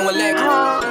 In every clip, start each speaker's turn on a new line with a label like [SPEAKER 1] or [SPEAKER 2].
[SPEAKER 1] rockin' with Lex.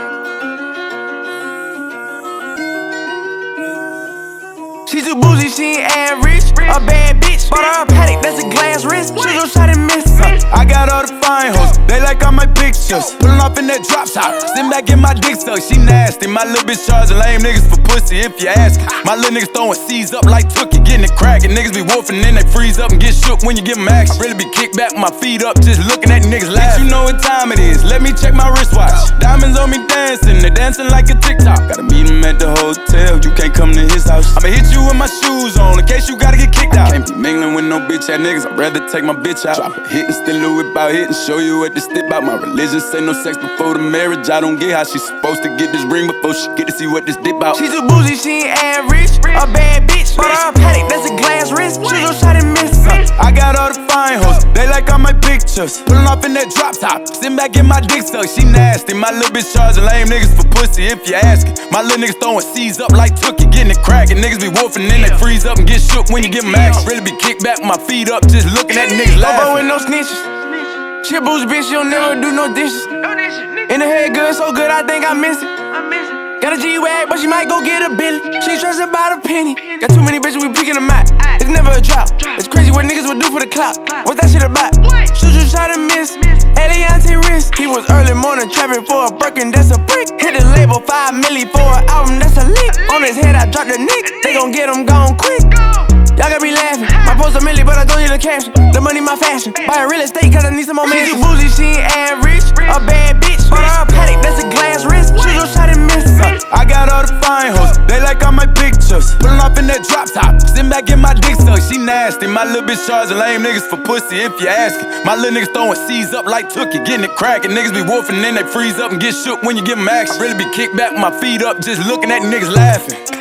[SPEAKER 2] She too bougie, she ain't average. A bad bitch, bought her a paddock, that's a glass wrist. She gon' try to miss her. I got all the fine hoes, they like all my pictures. Pullin' off in that drop top, sitting back in my dick suck. She nasty, my little bitch charging lame niggas for pussy if you ask. My little niggas throwing C's up like Tookie, getting it crackin'. Niggas be wolfing, then they freeze up and get shook when you give them action. I really be kicked back with my feet up, just looking at niggas laughing. You know what time it is, let me check my wristwatch. Diamonds on me dancing, they dancing like a TikTok. Gotta meet him at the hotel, you can't come to his house. I'ma hit you with my shoes on, in case you gotta get kicked out. Can't be mingling with no bitch ass niggas, I'd rather take my bitch out. Drop a hit and still a whip out hit and show you what this step out. My religion say no sex before the marriage. I don't get how she's supposed to get this ring before she get to see what this dip out. She too bougie, she ain't average. A bad bitch, bought her a paddock, that's a glass wrist. She gon' try to miss her. I got all the fine hoes, they like all my pictures. Pullin' off in that drop top, sitting back in my dick suck. She nasty, my little bitch charging lame niggas for pussy if you askin'. My little niggas throwing C's up like Tookie, getting it crackin'. Niggas be wolfing, then they freeze up and get shook when you give them action. Really be kicked back with my feet up, just looking at niggas laughing. With no snitches. She a bougie bitch, she don't never do no dishes. In the head good, so good, I think I miss it. Got a G-Wag, but she might go get a Billy. She stressed about a penny. Got too many bitches, we picking them out. It's never a drought. It's crazy what niggas would do for the clout. What's that shit about? Should you try to miss? Eliante wrist. He was early morning trapping for a Birkin, that's a brick. Hit the label 5 milli for an album, that's a lick. On his head, I dropped the nick. They gon' get him gone quick. Y'all gotta be laughing. My post a milli, but I don't need a caption. The money my fashion. Buy a real estate, cause I need some more money. She too bougie, she ain't average. A bad bitch, bought her a paddock, that's a glass wrist. She gon' try to miss her. I got all the fine hoes, they like all my pictures. Pullin' off in that drop top, sitting back in my dick suck. She nasty, my little bitch charging lame niggas for pussy if you askin'. My little niggas throwing C's up like Tookie, getting it crackin'. Niggas be wolfing, then they freeze up and get shook when you give them action. I really be kicked back with my feet up, just looking at niggas laughing.